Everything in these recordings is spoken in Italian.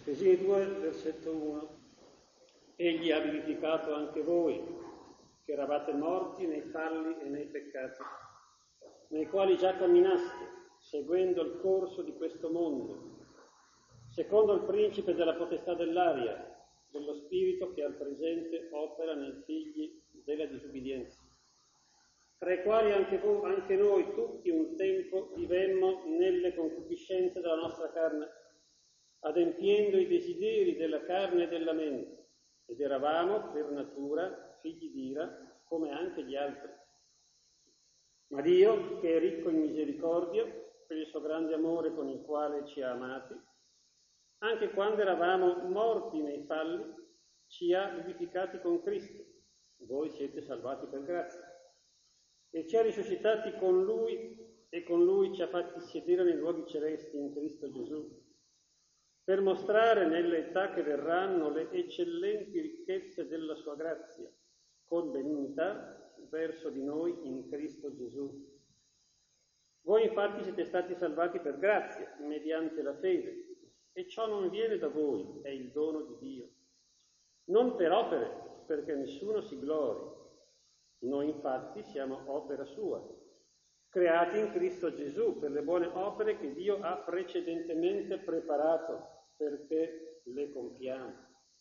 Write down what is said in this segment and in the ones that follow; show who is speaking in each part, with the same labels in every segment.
Speaker 1: Efesini 2, versetto 1. Egli ha vivificato anche voi, che eravate morti nei falli e nei peccati, nei quali già camminaste, seguendo il corso di questo mondo, secondo il principe della potestà dell'aria, dello spirito che al presente opera nei figli della disubbidienza, tra i quali anche noi tutti un tempo vivemmo nelle concupiscenze della nostra carne, adempiendo i desideri della carne e della mente, ed eravamo per natura figli d'ira come anche gli altri. Ma Dio, che è ricco in misericordia, per il suo grande amore con il quale ci ha amati, anche quando eravamo morti nei falli, ci ha vivificati con Cristo. Voi siete salvati per grazia. E ci ha risuscitati con Lui e con Lui ci ha fatti sedere nei luoghi celesti in Cristo Gesù, per mostrare nelle età che verranno le eccellenti ricchezze della sua grazia, con benignità verso di noi in Cristo Gesù. Voi infatti siete stati salvati per grazia, mediante la fede, e ciò non viene da voi, è il dono di Dio. Non per opere, perché nessuno si glori. Noi infatti siamo opera sua, creati in Cristo Gesù per le buone opere che Dio ha precedentemente preparato perché le compiamo.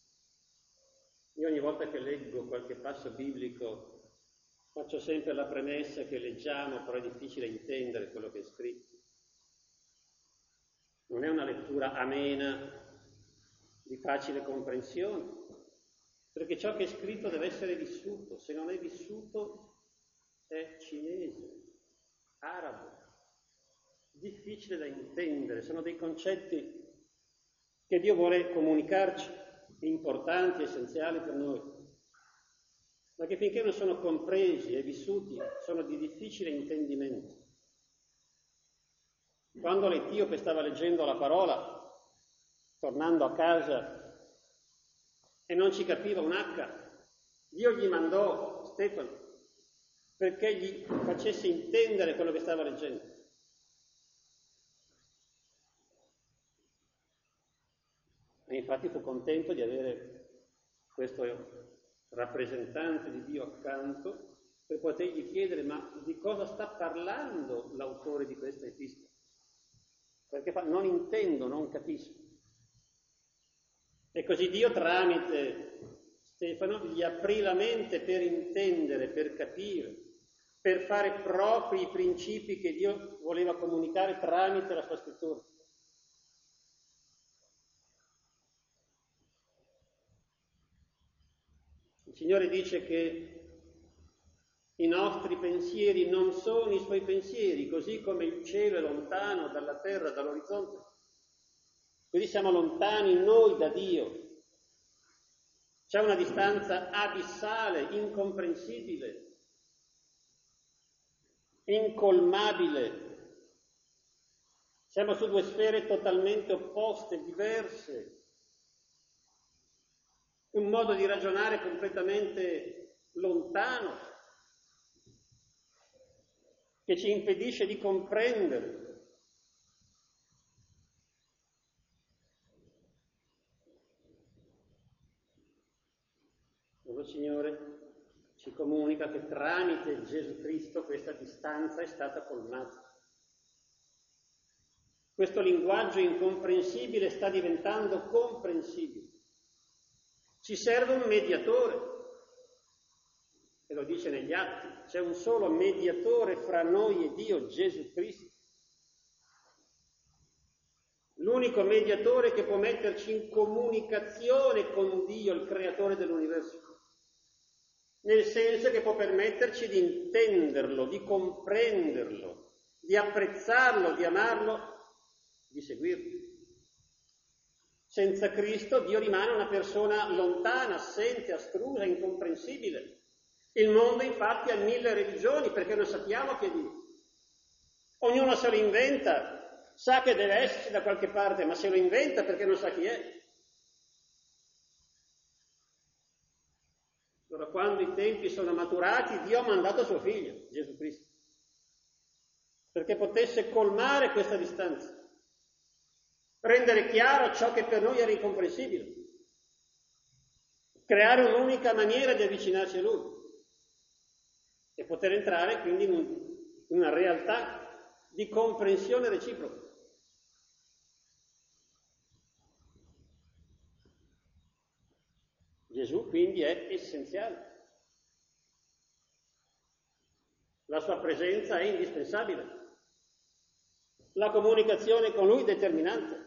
Speaker 1: Io ogni volta che leggo qualche passo biblico faccio sempre la premessa che leggiamo, però è difficile intendere quello che è scritto. Non è una lettura amena, di facile comprensione, perché ciò che è scritto deve essere vissuto. Se non è vissuto è cinese, arabo, difficile da intendere. Sono dei concetti che Dio vuole comunicarci, importanti, essenziali per noi, ma che finché non sono compresi e vissuti sono di difficile intendimento. Quando l'etiope stava leggendo la parola, tornando a casa, e non ci capiva un H, Dio gli mandò Stefano perché gli facesse intendere quello che stava leggendo. E infatti fu contento di avere questo rappresentante di Dio accanto per potergli chiedere: ma di cosa sta parlando l'autore di questa epistola? Perché non intendo, non capisco. E così Dio, tramite Stefano, gli aprì la mente per intendere, per capire, per fare propri i principi che Dio voleva comunicare tramite la sua scrittura. Il Signore dice che i nostri pensieri non sono i suoi pensieri, così come il cielo è lontano dalla terra, dall'orizzonte. Così siamo lontani noi da Dio. C'è una distanza abissale, incomprensibile, incolmabile. Siamo su due sfere totalmente opposte, diverse. Un modo di ragionare completamente lontano, che ci impedisce di comprendere. Il Signore ci comunica che tramite Gesù Cristo questa distanza è stata colmata. Questo linguaggio incomprensibile sta diventando comprensibile. Ci serve un mediatore, e lo dice negli Atti, c'è un solo mediatore fra noi e Dio, Gesù Cristo. L'unico mediatore che può metterci in comunicazione con Dio, il creatore dell'universo, nel senso che può permetterci di intenderlo, di comprenderlo, di apprezzarlo, di amarlo, di seguirlo. Senza Cristo Dio rimane una persona lontana, assente, astrusa, incomprensibile. Il mondo infatti ha 1000 religioni perché non sappiamo chi è Dio. Ognuno se lo inventa, sa che deve esserci da qualche parte, ma se lo inventa perché non sa chi è. Allora, quando i tempi sono maturati, Dio ha mandato suo figlio, Gesù Cristo, perché potesse colmare questa distanza. rendere chiaro ciò che per noi era incomprensibile, creare un'unica maniera di avvicinarci a Lui e poter entrare quindi in una realtà di comprensione reciproca. Gesù quindi è essenziale. La sua presenza è indispensabile. La comunicazione con Lui è determinante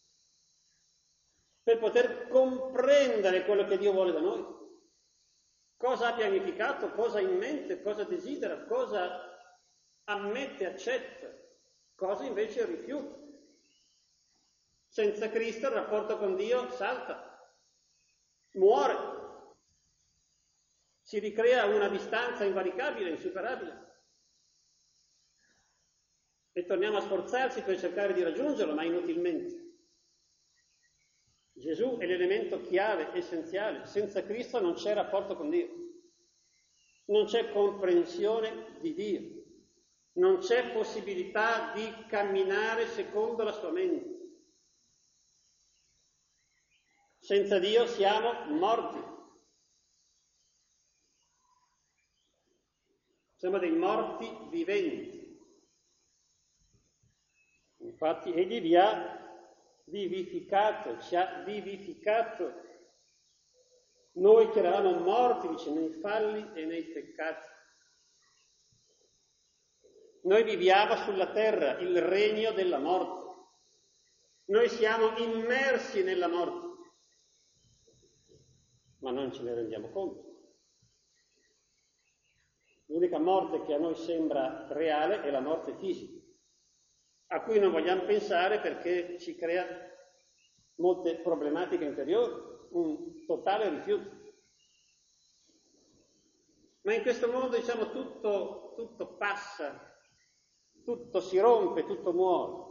Speaker 1: per poter comprendere quello che Dio vuole da noi. Cosa ha pianificato, cosa ha in mente, cosa desidera, cosa ammette, accetta, cosa invece rifiuta. Senza Cristo il rapporto con Dio salta, muore, si ricrea una distanza invalicabile, insuperabile. E torniamo a sforzarsi per cercare di raggiungerlo, ma inutilmente. Gesù è l'elemento chiave, essenziale. Senza Cristo non c'è rapporto con Dio, non c'è comprensione di Dio, non c'è possibilità di camminare secondo la sua mente. Senza Dio siamo morti. Siamo dei morti viventi. Infatti Egli vi ha vivificato, ci ha vivificato. Noi che eravamo morti, dice, nei falli e nei peccati. Noi viviamo sulla terra il regno della morte. Noi siamo immersi nella morte, ma non ce ne rendiamo conto. L'unica morte che a noi sembra reale è la morte fisica, a cui non vogliamo pensare perché ci crea molte problematiche interiori, un totale rifiuto. Ma in questo mondo, diciamo, tutto passa, tutto si rompe, tutto muore.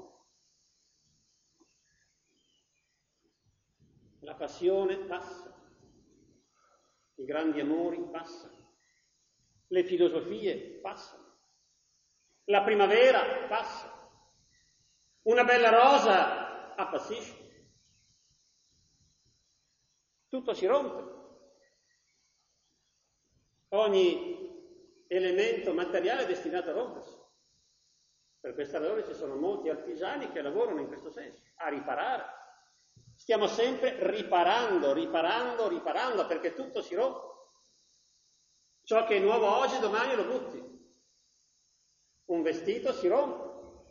Speaker 1: La passione passa, i grandi amori passano, le filosofie passano, la primavera passa, una bella rosa appassisce. Tutto si rompe. Ogni elemento materiale è destinato a rompersi. Per questa ragione ci sono molti artigiani che lavorano in questo senso, a riparare. Stiamo sempre riparando, perché tutto si rompe. Ciò che è nuovo oggi, domani lo butti. Un vestito si rompe.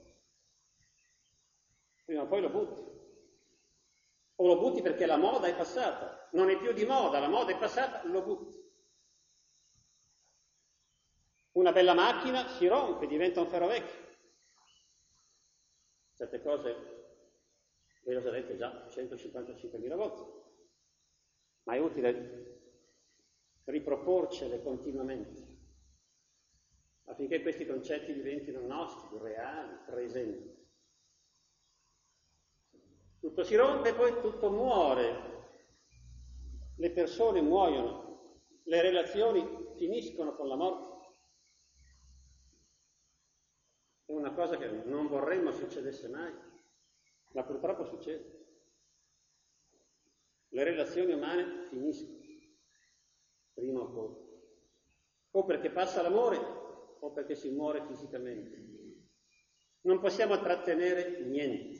Speaker 1: Prima o poi lo butti. O lo butti perché la moda è passata. Non è più di moda, la moda è passata, lo butti. Una bella macchina si rompe, diventa un ferro vecchio. Certe cose ve le ho già dette già 155.000 volte, ma è utile riproporcele continuamente affinché questi concetti diventino nostri, reali, presenti. Tutto si rompe e poi tutto muore. Le persone muoiono, le relazioni finiscono con la morte. È una cosa che non vorremmo succedesse mai, ma purtroppo succede. Le relazioni umane finiscono, prima o poi. O perché passa l'amore, o perché si muore fisicamente. Non possiamo trattenere niente.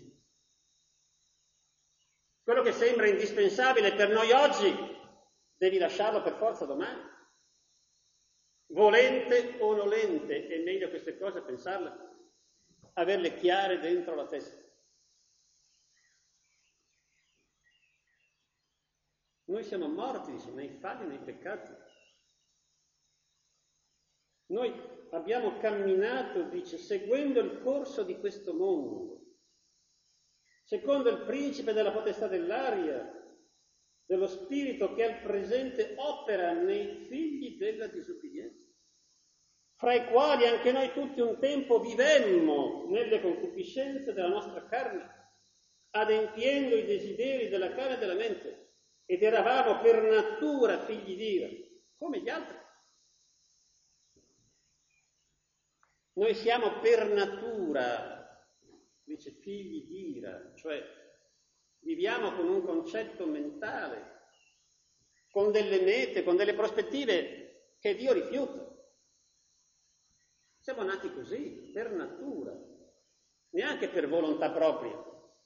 Speaker 1: Quello che sembra indispensabile per noi oggi, devi lasciarlo per forza domani. Volente o nolente, è meglio queste cose pensarle, averle chiare dentro la testa. Noi siamo morti, dice, nei falli, nei peccati. Noi abbiamo camminato, dice, seguendo il corso di questo mondo, secondo il principe della potestà dell'aria, dello spirito che al presente opera nei figli della disubbidienza, fra i quali anche noi tutti un tempo vivemmo nelle concupiscenze della nostra carne, adempiendo i desideri della carne e della mente, ed eravamo per natura figli di ira, come gli altri. Noi siamo per natura, dice, figli di ira, cioè Viviamo con un concetto mentale, con delle mete, con delle prospettive che Dio rifiuta. Siamo nati così, per natura, neanche per volontà propria.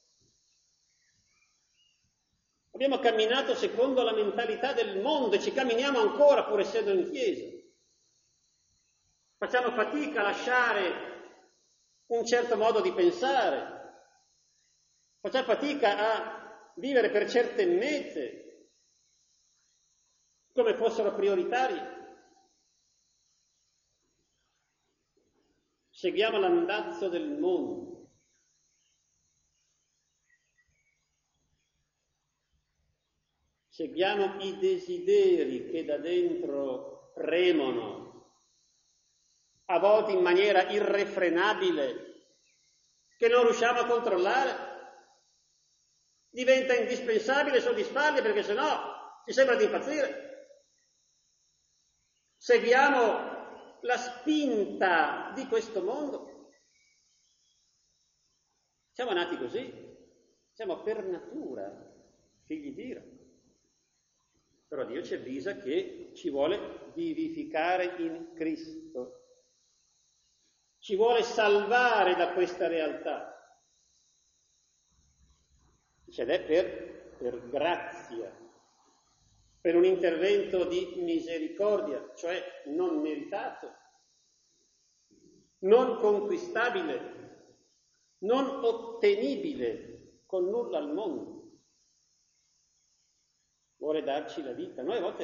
Speaker 1: Abbiamo camminato secondo la mentalità del mondo e ci camminiamo ancora pur essendo in chiesa. Facciamo fatica a lasciare un certo modo di pensare, facciamo fatica a vivere per certe mete come fossero prioritarie. Seguiamo l'andazzo del mondo. Seguiamo i desideri che da dentro premono, a volte in maniera irrefrenabile, che non riusciamo a controllare. Diventa indispensabile soddisfarli perché sennò ci sembra di impazzire. Seguiamo la spinta di questo mondo. Siamo nati così, siamo per natura figli di Dio. Però Dio ci avvisa che ci vuole vivificare in Cristo, ci vuole salvare da questa realtà. Ed è per grazia, per un intervento di misericordia, cioè non meritato, non conquistabile, non ottenibile con nulla al mondo. Vuole darci la vita. Noi a volte,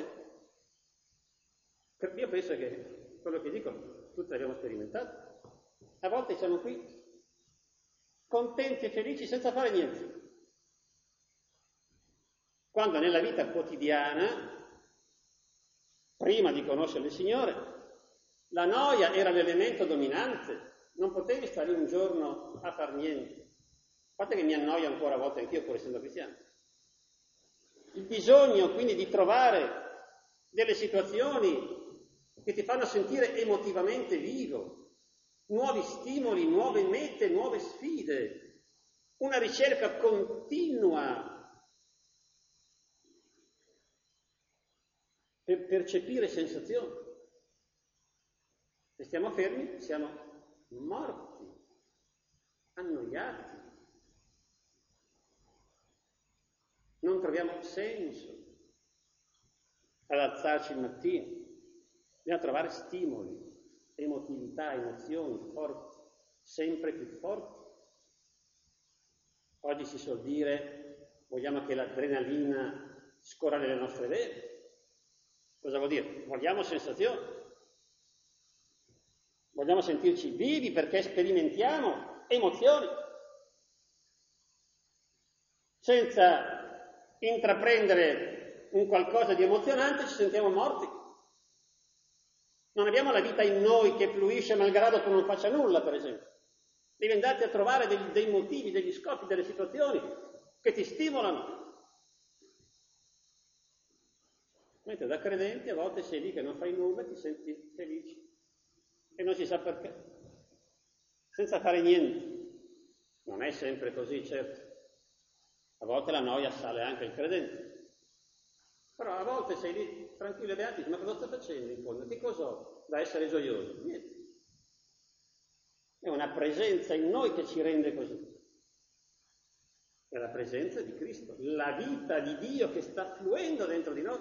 Speaker 1: io penso che quello che dico tutti l'abbiamo sperimentato, a volte siamo qui contenti e felici senza fare niente. Quando nella vita quotidiana, prima di conoscere il Signore, la noia era l'elemento dominante, non potevi stare un giorno a far niente. A parte che mi annoio ancora a volte anch'io pur essendo cristiano. Il bisogno quindi di trovare delle situazioni che ti fanno sentire emotivamente vivo, nuovi stimoli, nuove mete, nuove sfide, una ricerca continua per percepire sensazioni. Se stiamo fermi siamo morti, annoiati. Non troviamo senso ad alzarci il mattino. Bisogna trovare stimoli, emotività, emozioni forti, sempre più forti. Oggi si suol dire, vogliamo che l'adrenalina scorra nelle nostre vene. Cosa vuol dire? Vogliamo sensazioni. Vogliamo sentirci vivi perché sperimentiamo emozioni. Senza intraprendere un qualcosa di emozionante ci sentiamo morti. Non abbiamo la vita in noi che fluisce malgrado tu non faccia nulla, per esempio. Devi andare a trovare dei motivi, degli scopi, delle situazioni che ti stimolano. Mentre da credenti a volte sei lì che non fai nulla e ti senti felice. E non si sa perché. Senza fare niente. Non è sempre così, certo. A volte la noia assale anche il credente. Però a volte sei lì tranquillo e beati, ma cosa sto facendo in fondo? Che cosa ho da essere gioioso? Niente. È una presenza in noi che ci rende così. È la presenza di Cristo, la vita di Dio che sta fluendo dentro di noi.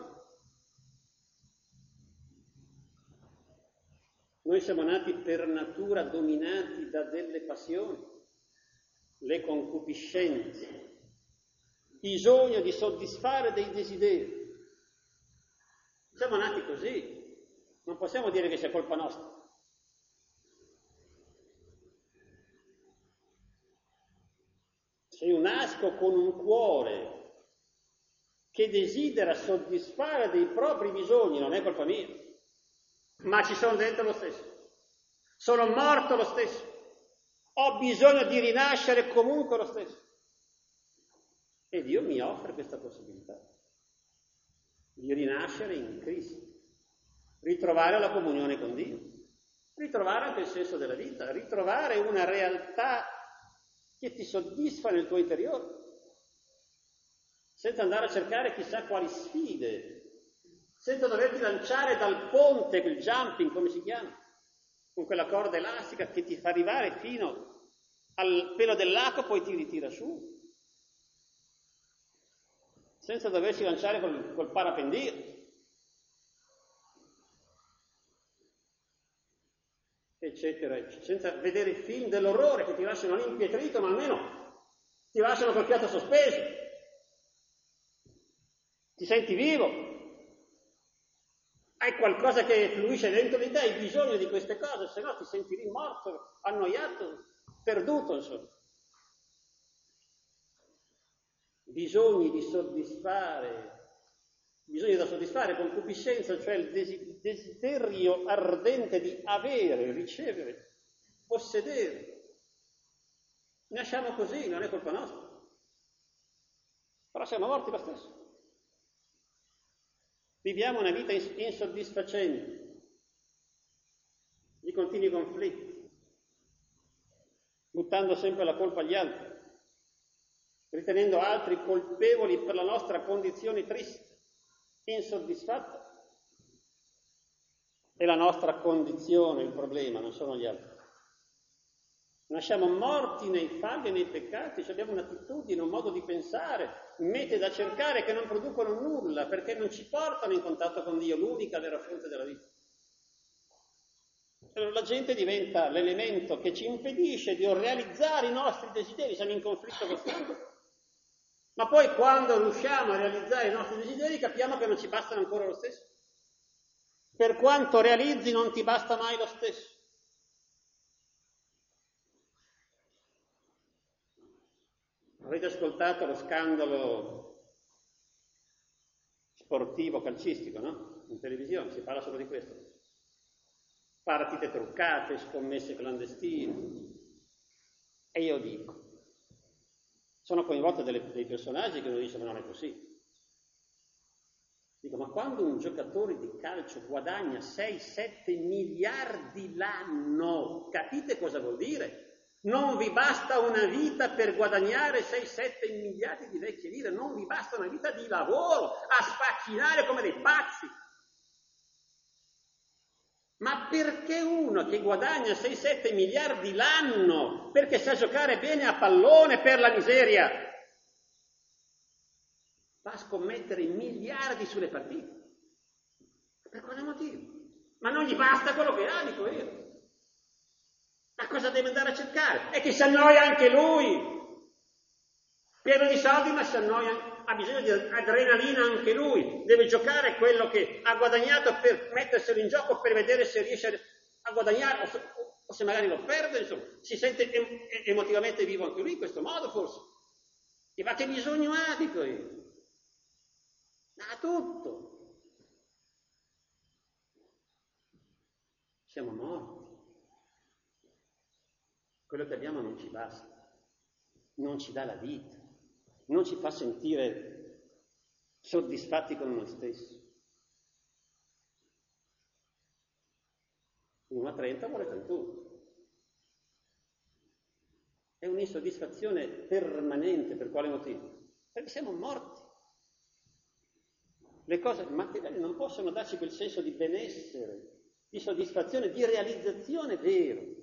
Speaker 1: Noi siamo nati per natura dominati da delle passioni, le concupiscenze, bisogno di soddisfare dei desideri. Siamo nati così, non possiamo dire che sia colpa nostra. Se io nasco con un cuore che desidera soddisfare dei propri bisogni, non è colpa mia, ma ci sono dentro lo stesso. Sono morto lo stesso. Ho bisogno di rinascere comunque lo stesso. E Dio mi offre questa possibilità di rinascere in Cristo, ritrovare la comunione con Dio, ritrovare anche il senso della vita, ritrovare una realtà che ti soddisfa nel tuo interiore. senza andare a cercare chissà quali sfide, senza doverti lanciare dal ponte, quel jumping, come si chiama, con quella corda elastica che ti fa arrivare fino al pelo dell'acqua, poi ti ritira su, senza doversi lanciare col parapendio, eccetera, senza vedere i film dell'orrore che ti lasciano lì impietrito, ma almeno ti lasciano col fiato sospeso, ti senti vivo, hai qualcosa che fluisce dentro di te, hai bisogno di queste cose, se no ti senti lì morto, annoiato, perduto, insomma. Bisogni da soddisfare, concupiscenza, cioè il desiderio ardente di avere, ricevere, possedere. Nasciamo così, non è colpa nostra, però siamo morti lo stesso. Viviamo una vita insoddisfacente, di continui conflitti, buttando sempre la colpa agli altri, ritenendo altri colpevoli per la nostra condizione triste, insoddisfatta. È la nostra condizione il problema, non sono gli altri. Nasciamo morti nei falli e nei peccati, cioè abbiamo un'attitudine, un modo di pensare, mete da cercare che non producono nulla, perché non ci portano in contatto con Dio, l'unica vera fonte della vita. Allora la gente diventa l'elemento che ci impedisce di realizzare i nostri desideri, siamo in conflitto costante. Ma poi quando riusciamo a realizzare i nostri desideri capiamo che non ci bastano ancora lo stesso. Per quanto realizzi non ti basta mai lo stesso. Avete ascoltato lo scandalo sportivo calcistico, no? In televisione si parla solo di questo. Partite truccate, scommesse clandestine. E io dico, sono coinvolte dei personaggi che uno dice ma non è così. Dico, ma quando un giocatore di calcio guadagna 6-7 miliardi l'anno, capite cosa vuol dire? Non vi basta una vita per guadagnare 6-7 miliardi di vecchie lire, non vi basta una vita di lavoro a sfacchinare come dei pazzi. Ma perché uno che guadagna 6-7 miliardi l'anno, perché sa giocare bene a pallone per la miseria, va a scommettere miliardi sulle partite? Per quale motivo? Ma non gli basta quello che ha, dico io. Ma cosa deve andare a cercare? È che si annoia anche lui. Pieno di soldi, ma si annoia, ha bisogno di adrenalina anche lui. Deve giocare quello che ha guadagnato per metterselo in gioco, per vedere se riesce a guadagnare o se magari lo perde, insomma. Si sente emotivamente vivo anche lui in questo modo, forse. E ma che bisogno ha, dico io? Ha tutto. Siamo morti. Quello che abbiamo non ci basta, non ci dà la vita, non ci fa sentire soddisfatti con noi stessi. Uno a 30 vuole 31. È un'insoddisfazione permanente, per quale motivo? Perché siamo morti. Le cose materiali non possono darci quel senso di benessere, di soddisfazione, di realizzazione vero.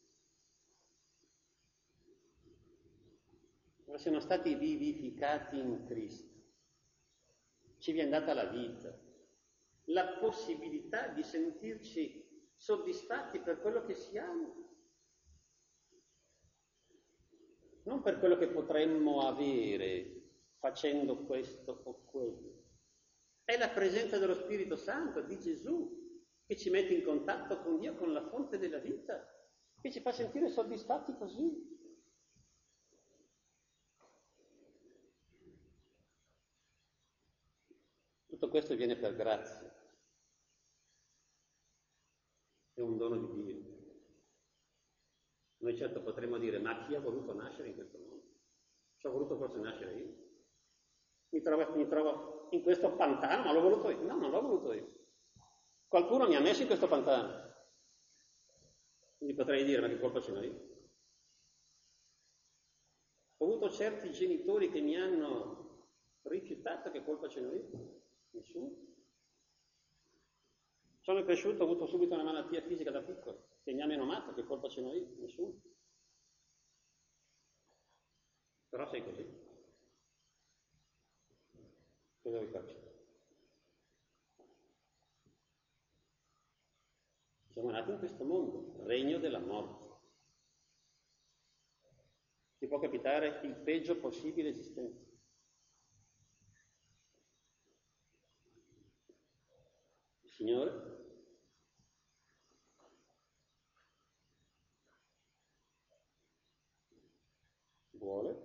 Speaker 1: Siamo stati vivificati in Cristo, ci viene data la vita, la possibilità di sentirci soddisfatti per quello che siamo, non per quello che potremmo avere facendo questo o quello. È la presenza dello Spirito Santo, di Gesù, che ci mette in contatto con Dio, con la fonte della vita, che ci fa sentire soddisfatti così. Tutto questo viene per grazia, è un dono di Dio. Noi certo potremmo dire, ma chi ha voluto nascere in questo mondo? Ci ho voluto forse nascere io? Mi trovo in questo pantano, ma l'ho voluto io? No, non l'ho voluto io. Qualcuno mi ha messo in questo pantano. Quindi potrei dire, ma che colpa ce n'ho io? Ho avuto certi genitori che mi hanno rifiutato, che colpa ce ne io? Nessuno. Sono cresciuto, ho avuto subito una malattia fisica da piccolo, che mi ha menomato, che colpa ce ne io? Nessuno. Però sei così. Cosa vuoi farci? Siamo nati in questo mondo, regno della morte. Ti può capitare il peggio possibile esistente. Il Signore vuole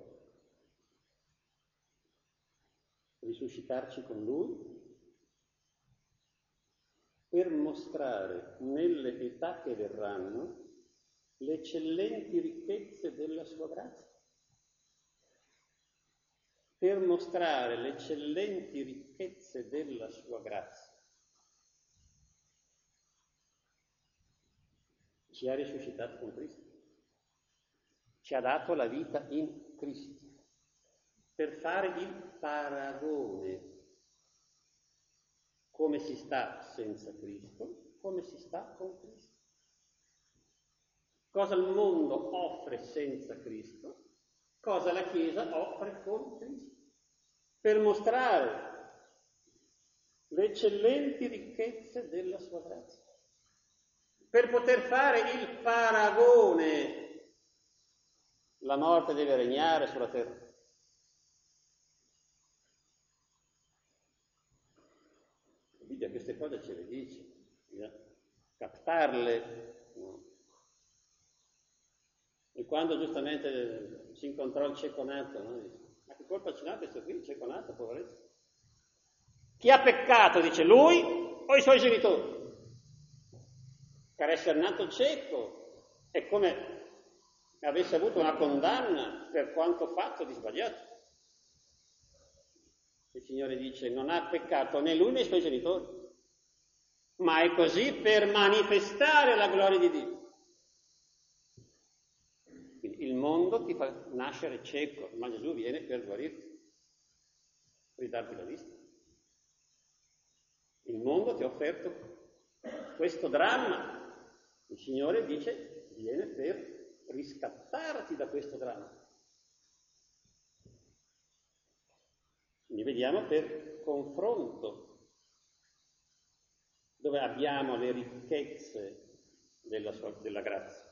Speaker 1: risuscitarci con Lui per mostrare nelle età che verranno le eccellenti ricchezze della sua grazia. Per mostrare le eccellenti ricchezze della sua grazia. Ci ha risuscitato con Cristo. Ci ha dato la vita in Cristo. Per fare il paragone. Come si sta senza Cristo, come si sta con Cristo. Cosa il mondo offre senza Cristo, cosa la Chiesa offre con Cristo. Per mostrare le eccellenti ricchezze della sua grazia. Per poter fare il paragone. La morte deve regnare sulla terra. La Bibbia queste cose ce le dice, bisogna captarle. No? E quando giustamente si incontrò il cieco nato, no? Dice, ma che colpa ce l'ha questo qui, il cieco nato, poveretto? Chi ha peccato, dice, lui o i suoi genitori? Per essere nato cieco è come avesse avuto una condanna per quanto fatto di sbagliato. Il Signore dice, non ha peccato né lui né i suoi genitori, ma è così per manifestare la gloria di Dio. Quindi il mondo ti fa nascere cieco, ma Gesù viene per guarirti, per darti la vista. Il mondo ti ha offerto questo dramma. Il Signore dice, viene per riscattarti da questo dramma. Quindi vediamo per confronto, dove abbiamo le ricchezze della grazia.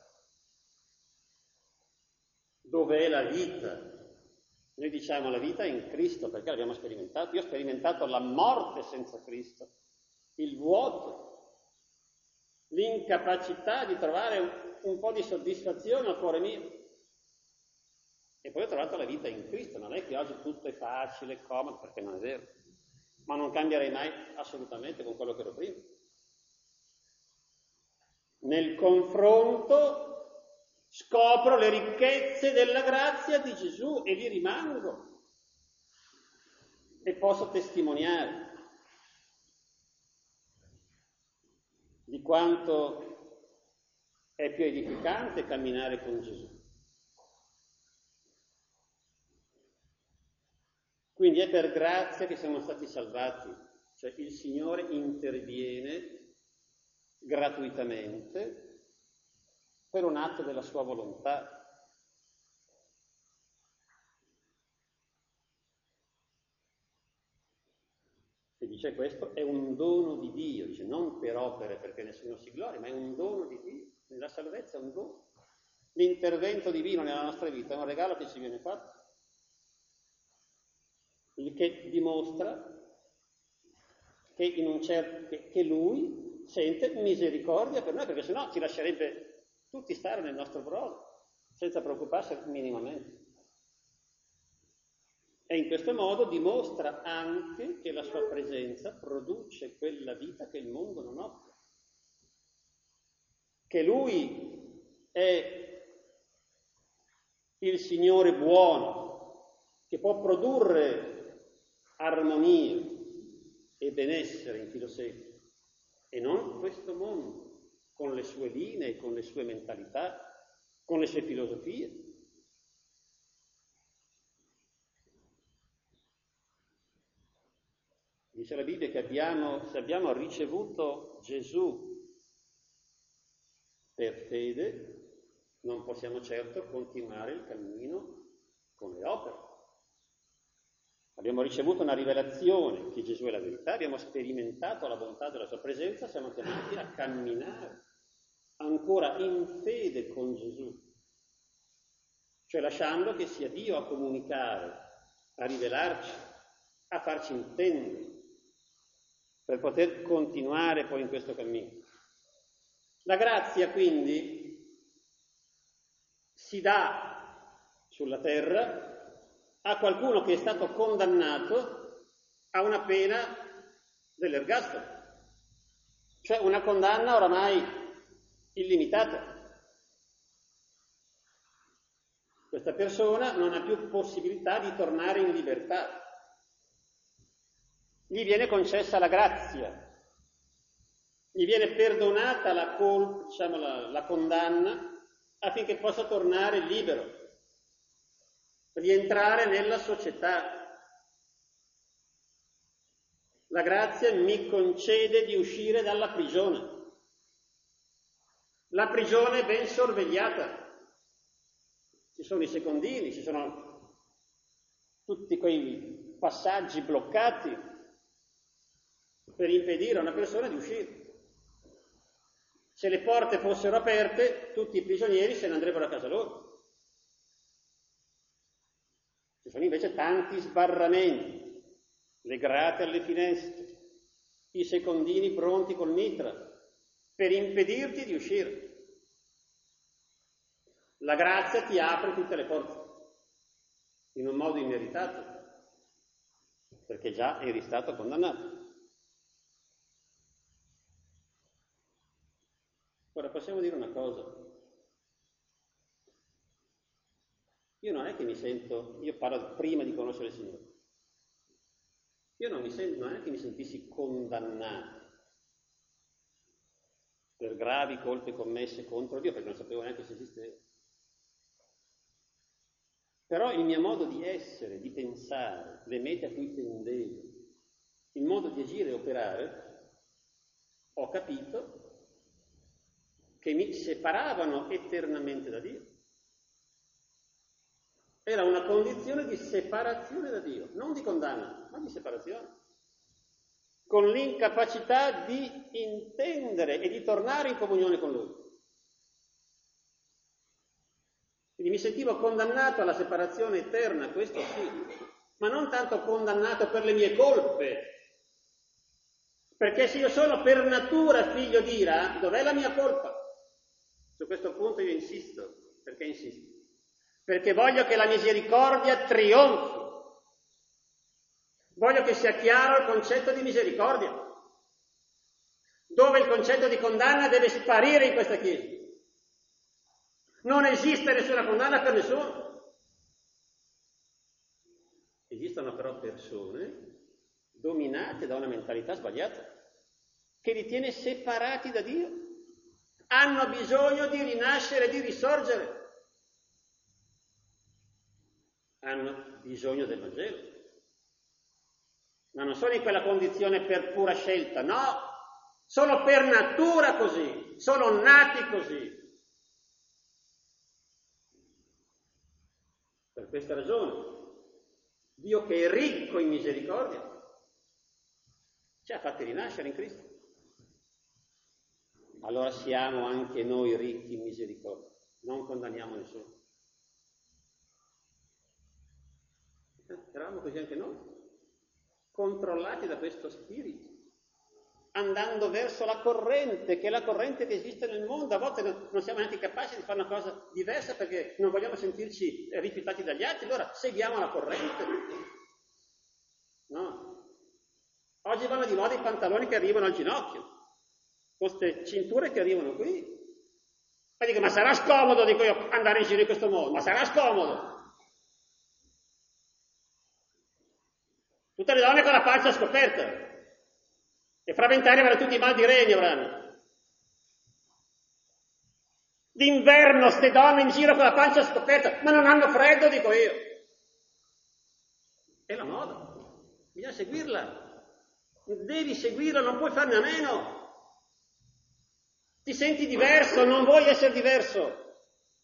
Speaker 1: Dove è la vita? Noi diciamo la vita è in Cristo perché l'abbiamo sperimentato. Io ho sperimentato la morte senza Cristo, il vuoto, l'incapacità di trovare un po' di soddisfazione al cuore mio. E poi ho trovato la vita in Cristo. Non è che oggi tutto è facile, comodo, perché non è vero. Ma non cambierei mai assolutamente con quello che ero prima. Nel confronto scopro le ricchezze della grazia di Gesù e vi rimango. E posso testimoniare di quanto è più edificante camminare con Gesù. Quindi è per grazia che siamo stati salvati, cioè il Signore interviene gratuitamente per un atto della sua volontà. E dice questo è un dono di Dio, dice non per opere perché nessuno si gloria, ma è un dono di Dio, la salvezza è un dono. L'intervento divino nella nostra vita è un regalo che ci viene fatto. Il che dimostra che lui sente misericordia per noi, perché sennò ci lascerebbe tutti stare nel nostro brodo, senza preoccuparsi minimamente. E in questo modo dimostra anche che la sua presenza produce quella vita che il mondo non offre. Che lui è il Signore buono, che può produrre armonia e benessere in chi lo segue, e non questo mondo, con le sue linee, con le sue mentalità, con le sue filosofie. Dice la Bibbia che se abbiamo ricevuto Gesù per fede, non possiamo certo continuare il cammino con le opere. Abbiamo ricevuto una rivelazione che Gesù è la verità, abbiamo sperimentato la bontà della sua presenza, siamo chiamati a camminare ancora in fede con Gesù, cioè lasciando che sia Dio a comunicare, a rivelarci, a farci intendere, per poter continuare poi in questo cammino. La grazia quindi si dà sulla terra a qualcuno che è stato condannato a una pena dell'ergastolo, cioè una condanna oramai illimitata. Questa persona non ha più possibilità di tornare in libertà. Gli viene concessa la grazia, gli viene perdonata la condanna affinché possa tornare libero, rientrare nella società. La grazia mi concede di uscire dalla prigione. La prigione è ben sorvegliata. Ci sono i secondini, ci sono tutti quei passaggi bloccati per impedire a una persona di uscire. Se le porte fossero aperte, tutti i prigionieri se ne andrebbero a casa loro. Ci sono invece tanti sbarramenti, le grate alle finestre, i secondini pronti col mitra, per impedirti di uscire. La grazia ti apre tutte le porte, in un modo immeritato, perché già eri stato condannato. Ora possiamo dire una cosa. Io non è che mi sento, io parlo prima di conoscere il Signore, io non è che mi sentissi condannato per gravi colpe commesse contro Dio, perché non sapevo neanche se esisteva. Però il mio modo di essere, di pensare, le mete a cui tendevo, il modo di agire e operare, ho capito che mi separavano eternamente da Dio. Era una condizione di separazione da Dio, non di condanna, ma di separazione, con l'incapacità di intendere e di tornare in comunione con Lui. Quindi mi sentivo condannato alla separazione eterna, questo sì, ma non tanto condannato per le mie colpe, perché se io sono per natura figlio di ira, dov'è la mia colpa? Su questo punto io insisto. Perché insisto? Perché voglio che la misericordia trionfi. Voglio che sia chiaro il concetto di misericordia, dove il concetto di condanna deve sparire in questa Chiesa. Non esiste nessuna condanna per nessuno. Esistono però persone dominate da una mentalità sbagliata, che li tiene separati da Dio. Hanno bisogno di rinascere, di risorgere. Hanno bisogno del Vangelo. Ma non sono in quella condizione per pura scelta, no. Sono per natura così, sono nati così. Per questa ragione, Dio che è ricco in misericordia, ci ha fatti rinascere in Cristo. Allora siamo anche noi ricchi in misericordia, non condanniamo nessuno. Eravamo così anche noi, controllati da questo spirito, andando verso la corrente, che è la corrente che esiste nel mondo. A volte non siamo neanche capaci di fare una cosa diversa perché non vogliamo sentirci rifiutati dagli altri, allora seguiamo la corrente. No. Oggi vanno di moda i pantaloni che arrivano al ginocchio, queste cinture che arrivano qui. Ma dico, ma sarà scomodo, dico io, andare in giro in questo modo, ma sarà scomodo. Tutte le donne con la pancia scoperta. E fra 20 anni avranno tutti i mal di reni, avranno. D'inverno ste donne in giro con la pancia scoperta, ma non hanno freddo, dico io. È la moda, bisogna seguirla. Devi seguirlo, non puoi farne a meno. Ti senti diverso, non vuoi essere diverso.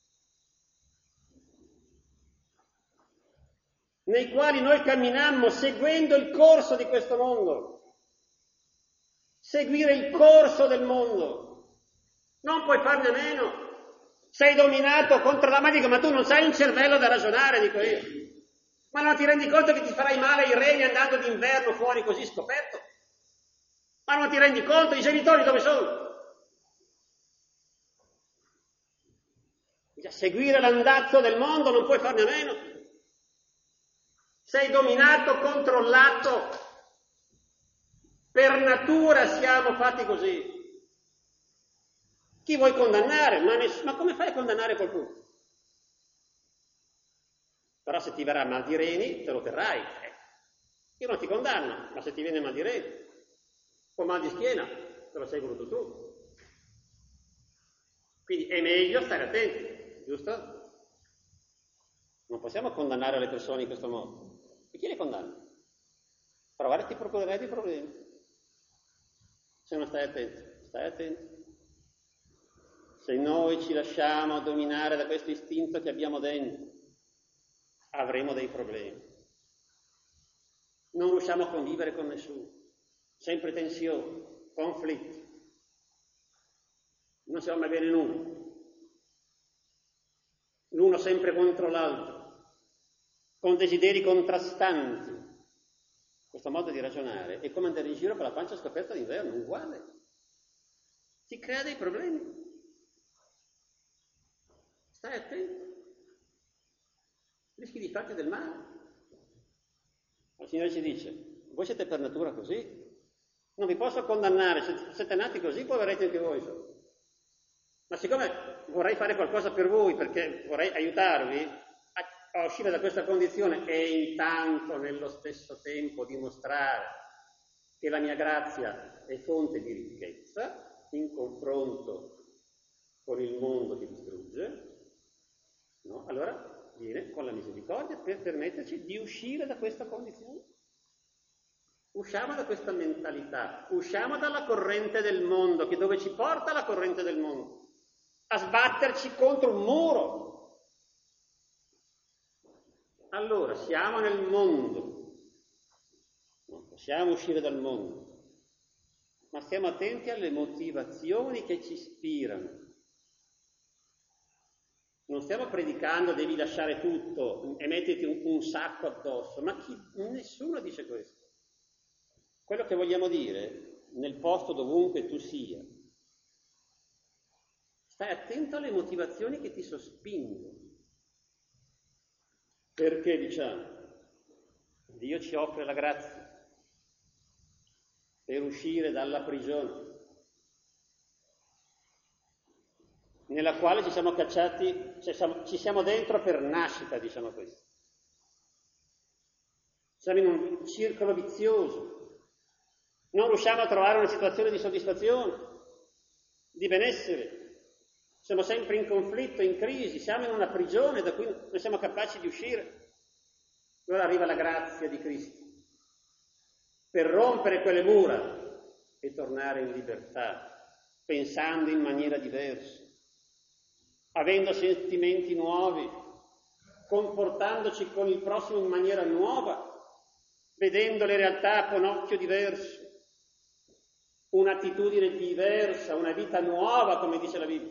Speaker 1: Nei quali noi camminammo seguendo il corso di questo mondo. Seguire il corso del mondo. Non puoi farne a meno. Sei dominato, controllato, ma dico, ma tu non sai un cervello da ragionare, dico io. Ma non ti rendi conto che ti farai male ai reni andando d'inverno fuori così scoperto? Ma non ti rendi conto? I genitori dove sono? Seguire l'andazzo del mondo non puoi farne a meno. Sei dominato, controllato. Per natura siamo fatti così. Chi vuoi condannare? Ma come fai a condannare qualcuno? Però se ti verrà mal di reni, te lo terrai. Io non ti condanno, ma se ti viene mal di reni o mal di schiena, te lo sei voluto tu. Quindi è meglio stare attenti, giusto? Non possiamo condannare le persone in questo modo. E chi le condanna? Provare ti procurerai dei problemi. Se non stai attento, stai attento. Se noi ci lasciamo dominare da questo istinto che abbiamo dentro, avremo dei problemi. Non riusciamo a convivere con nessuno. Sempre tensioni, conflitti. Non siamo mai bene l'uno sempre contro l'altro, con desideri contrastanti. Questo modo di ragionare è come andare in giro con la pancia scoperta d'inverno, uguale. Ti crea dei problemi. Stai attento. Rischi di farti del male. Il Signore ci dice, voi siete per natura così, non vi posso condannare, se siete nati così, poveretti anche voi. Ma siccome vorrei fare qualcosa per voi, perché vorrei aiutarvi a uscire da questa condizione e intanto nello stesso tempo dimostrare che la mia grazia è fonte di ricchezza in confronto con il mondo che distrugge, no? Allora viene con la misericordia per permetterci di uscire da questa condizione. Usciamo da questa mentalità, usciamo dalla corrente del mondo, che dove ci porta la corrente del mondo? A sbatterci contro un muro. Allora, siamo nel mondo, non possiamo uscire dal mondo, ma stiamo attenti alle motivazioni che ci ispirano. Non stiamo predicando devi lasciare tutto e mettiti un sacco addosso, ma nessuno dice questo. Quello che vogliamo dire, nel posto dovunque tu sia, stai attento alle motivazioni che ti sospingono. Perché diciamo, Dio ci offre la grazia per uscire dalla prigione nella quale ci siamo cacciati, ci siamo dentro per nascita, diciamo questo. Siamo in un circolo vizioso. Non riusciamo a trovare una situazione di soddisfazione, di benessere. Siamo sempre in conflitto, in crisi, siamo in una prigione da cui non siamo capaci di uscire. Allora arriva la grazia di Cristo per rompere quelle mura e tornare in libertà, pensando in maniera diversa, avendo sentimenti nuovi, comportandoci con il prossimo in maniera nuova, vedendo le realtà con occhio diverso, un'attitudine diversa, una vita nuova, come dice la Bibbia.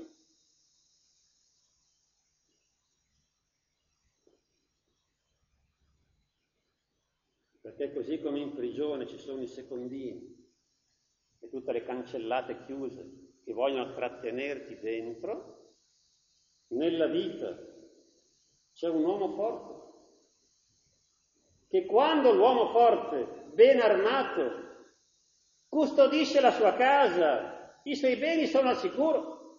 Speaker 1: Perché così come in prigione ci sono i secondini e tutte le cancellate chiuse che vogliono trattenerti dentro, nella vita c'è un uomo forte che quando l'uomo forte, ben armato, custodisce la sua casa, i suoi beni sono al sicuro.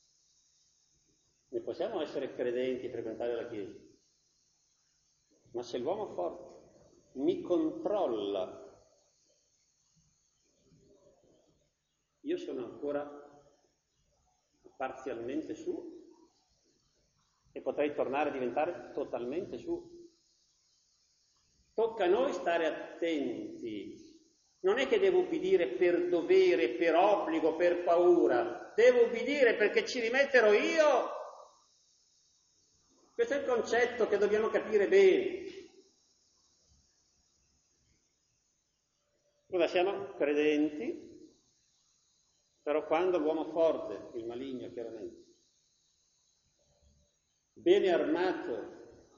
Speaker 1: Ne possiamo essere credenti e frequentare la Chiesa, ma se l'uomo forte mi controlla, io sono ancora parzialmente suo e potrei tornare a diventare totalmente suo. Tocca a noi stare attenti Non è che devo ubbidire per dovere, per obbligo, per paura. Devo ubbidire perché ci rimetterò io. Questo è il concetto che dobbiamo capire bene. Ora siamo credenti, però quando l'uomo forte, il maligno chiaramente, bene armato,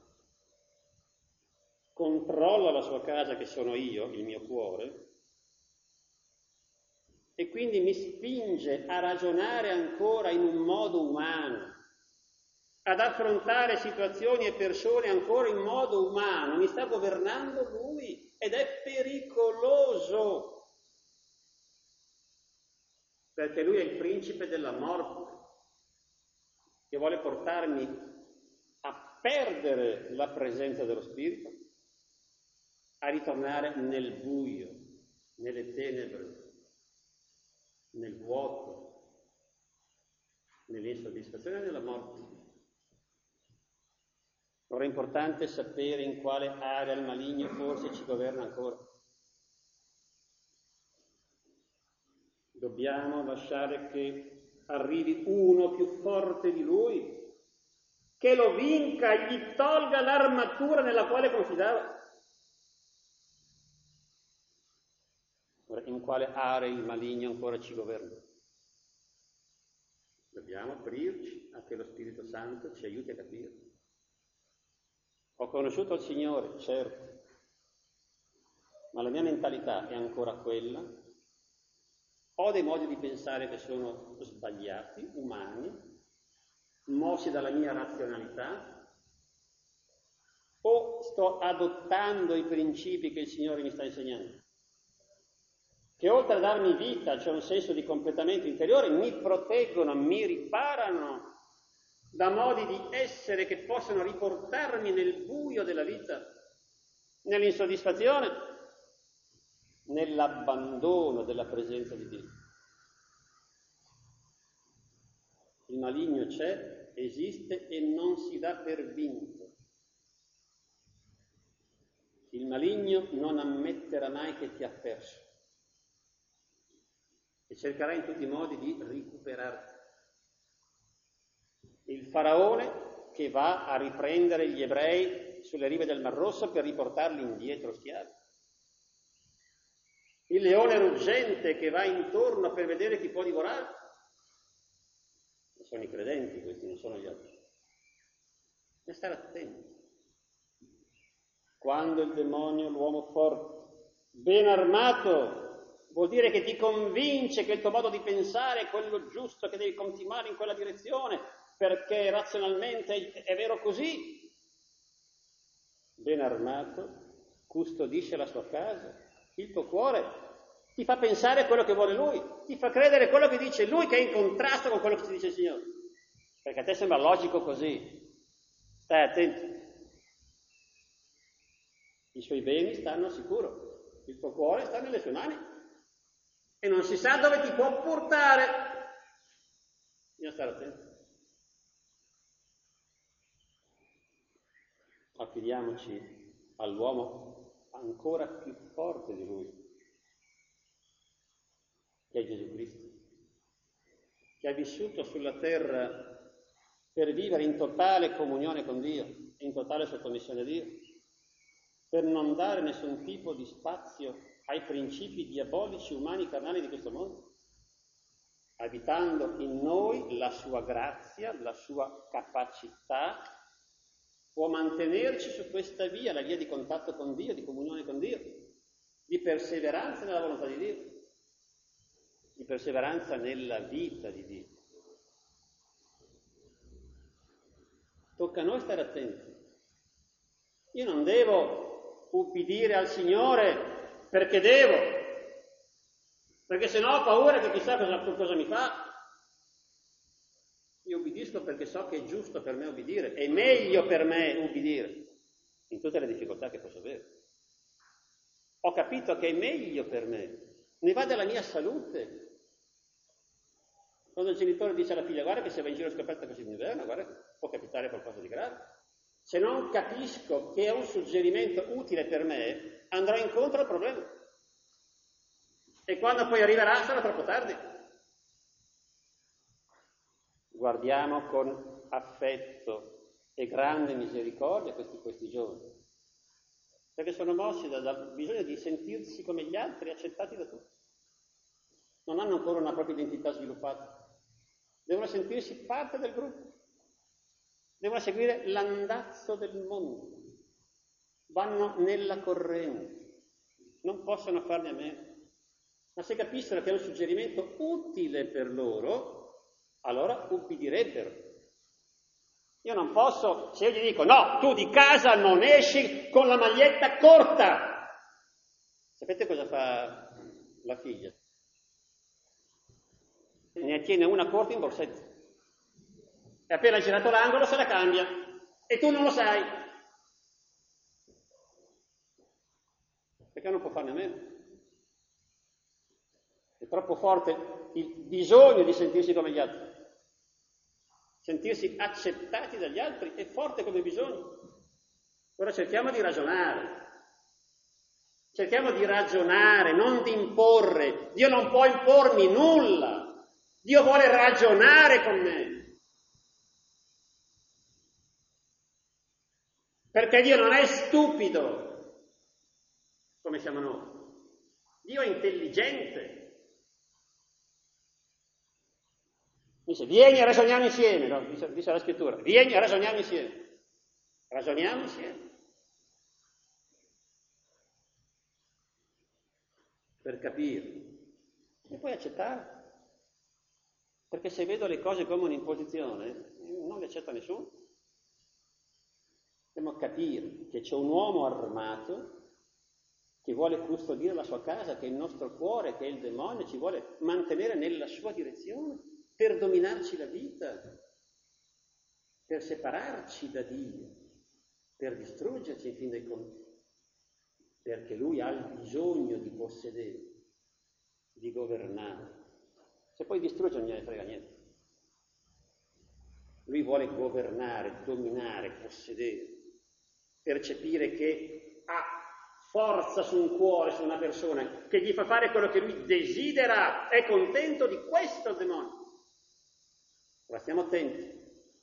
Speaker 1: controlla la sua casa che sono io, il mio cuore, e quindi mi spinge a ragionare ancora in un modo umano, ad affrontare situazioni e persone ancora in modo umano, mi sta governando lui ed è pericoloso, perché lui è il principe della morte, che vuole portarmi a perdere la presenza dello Spirito, a ritornare nel buio, nelle tenebre, nel vuoto, nell'insoddisfazione e nella morte. Ora è importante sapere in quale area il maligno forse ci governa ancora. Dobbiamo lasciare che arrivi uno più forte di lui, che lo vinca, gli tolga l'armatura nella quale confidava. Ora, in quale area il maligno ancora ci governa? Dobbiamo aprirci a che lo Spirito Santo ci aiuti a capire. Ho conosciuto il Signore, certo, ma la mia mentalità è ancora quella. Ho dei modi di pensare che sono sbagliati, umani, mossi dalla mia razionalità, o sto adottando i principi che il Signore mi sta insegnando, che oltre a darmi vita, cioè un senso di completamento interiore, mi proteggono, mi riparano da modi di essere che possono riportarmi nel buio della vita, nell'insoddisfazione, nell'abbandono della presenza di Dio. Il maligno c'è, esiste e non si dà per vinto. Il maligno non ammetterà mai che ti ha perso e cercherà in tutti i modi di recuperarti. Il faraone che va a riprendere gli ebrei sulle rive del Mar Rosso per riportarli indietro schiavi. Il leone ruggente che va intorno per vedere chi può divorare. Sono i credenti questi, non sono gli altri. E stare attenti. Quando il demonio, l'uomo forte, ben armato, vuol dire che ti convince che il tuo modo di pensare è quello giusto, che devi continuare in quella direzione, perché razionalmente è vero così. Ben armato, custodisce la sua casa, il tuo cuore, ti fa pensare quello che vuole lui, ti fa credere quello che dice lui, che è in contrasto con quello che ti dice il Signore. Perché a te sembra logico così. Stai attento. I suoi beni stanno al sicuro, il tuo cuore sta nelle sue mani e non si sa dove ti può portare. Bisogna stare attenti. Affidiamoci all'uomo ancora più forte di lui, che è Gesù Cristo, che ha vissuto sulla terra per vivere in totale comunione con Dio, in totale sottomissione a Dio, per non dare nessun tipo di spazio ai principi diabolici, umani, carnali di questo mondo, abitando in noi la sua grazia, la sua capacità, può mantenerci su questa via, la via di contatto con Dio, di comunione con Dio, di perseveranza nella volontà di Dio, di perseveranza nella vita di Dio. Tocca a noi stare attenti. Io non devo ubbidire al Signore perché devo, perché sennò ho paura che chissà cosa mi fa. Io ubbidisco perché so che è giusto per me ubbidire, è meglio per me ubbidire, in tutte le difficoltà che posso avere. Ho capito che è meglio per me, ne va della mia salute. Quando il genitore dice alla figlia: guarda che se va in giro scoperta così d'inverno, guarda che può capitare qualcosa di grave. Se non capisco che è un suggerimento utile per me, andrò incontro al problema. E quando poi arriverà sarà troppo tardi. Guardiamo con affetto e grande misericordia questi giovani, perché sono mossi dal bisogno di sentirsi come gli altri, accettati da tutti. Non hanno ancora una propria identità sviluppata, devono sentirsi parte del gruppo, devono seguire l'andazzo del mondo, vanno nella corrente, non possono farne a meno. Ma se capissero che è un suggerimento utile per loro, allora ubbidirebbero. Io non posso, se io gli dico no, tu di casa non esci con la maglietta corta. Sapete cosa fa la figlia? Ne tiene una corta in borsetto. E appena girato l'angolo se la cambia. E tu non lo sai. Perché non può farne a meno. È troppo forte il bisogno di sentirsi come gli altri. Sentirsi accettati dagli altri è forte come bisogno. Ora cerchiamo di ragionare. Cerchiamo di ragionare, non di imporre. Dio non può impormi nulla. Dio vuole ragionare con me. Perché Dio non è stupido, come siamo noi. Dio è intelligente. Dice, vieni a ragioniamo insieme, no? Dice la scrittura, vieni a ragioniamo insieme. Ragioniamo insieme. Per capire. E poi accettare. Perché se vedo le cose come un'imposizione, non le accetta nessuno. Dobbiamo capire che c'è un uomo armato che vuole custodire la sua casa, che è il nostro cuore, che è il demonio, ci vuole mantenere nella sua direzione, per dominarci la vita, per separarci da Dio, per distruggerci in fin dei conti, perché Lui ha il bisogno di possedere, di governare. Se poi distrugge non gliene frega niente. Lui vuole governare, dominare, possedere, percepire che ha forza su un cuore, su una persona, che gli fa fare quello che lui desidera, è contento di questo demonio. Ora stiamo attenti,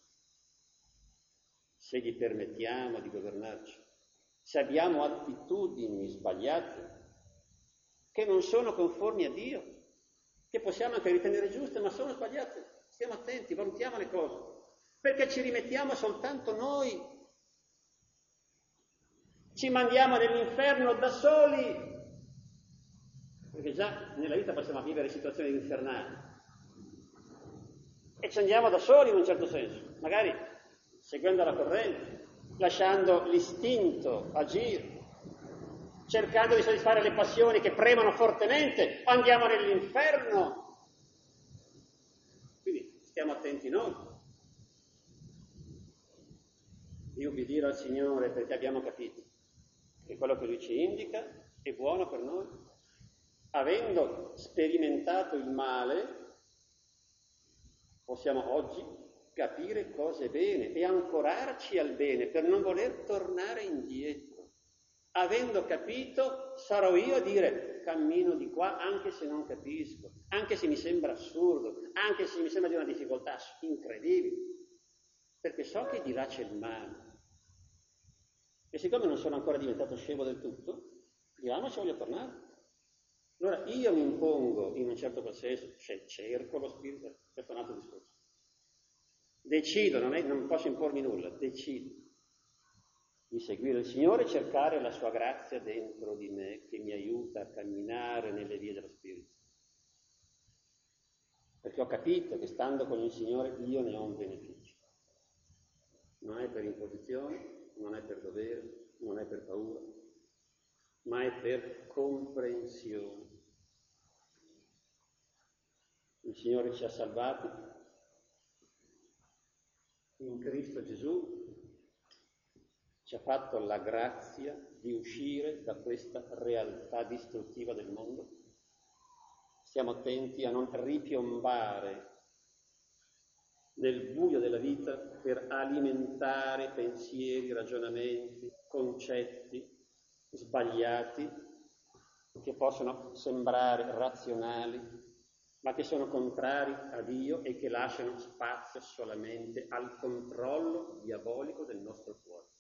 Speaker 1: se gli permettiamo di governarci, se abbiamo attitudini sbagliate, che non sono conformi a Dio, che possiamo anche ritenere giuste, ma sono sbagliate. Stiamo attenti, valutiamo le cose, perché ci rimettiamo soltanto noi. Ci mandiamo nell'inferno da soli, perché già nella vita passiamo a vivere situazioni infernali. E ci andiamo da soli in un certo senso, magari seguendo la corrente, lasciando l'istinto agire, cercando di soddisfare le passioni che premono fortemente, andiamo nell'inferno. Quindi stiamo attenti noi di ubbidire al Signore, perché abbiamo capito che quello che Lui ci indica è buono per noi. Avendo sperimentato il male, possiamo oggi capire cosa è bene e ancorarci al bene per non voler tornare indietro. Avendo capito, sarò io a dire cammino di qua anche se non capisco, anche se mi sembra assurdo, anche se mi sembra di una difficoltà incredibile, perché so che di là c'è il male. E siccome non sono ancora diventato scemo del tutto, di là non ci voglio tornare. Allora io mi impongo in un certo qual senso, cioè cerco lo spirito, questo è un altro discorso. Decido, non posso impormi nulla, decido di seguire il Signore e cercare la sua grazia dentro di me che mi aiuta a camminare nelle vie dello Spirito. Perché ho capito che stando con il Signore io ne ho un beneficio. Non è per imposizione, non è per dovere, non è per paura, ma è per comprensione. Il Signore ci ha salvati in Cristo Gesù, ci ha fatto la grazia di uscire da questa realtà distruttiva del mondo. Stiamo attenti a non ripiombare nel buio della vita per alimentare pensieri, ragionamenti, concetti sbagliati che possono sembrare razionali, ma che sono contrari a Dio e che lasciano spazio solamente al controllo diabolico del nostro cuore.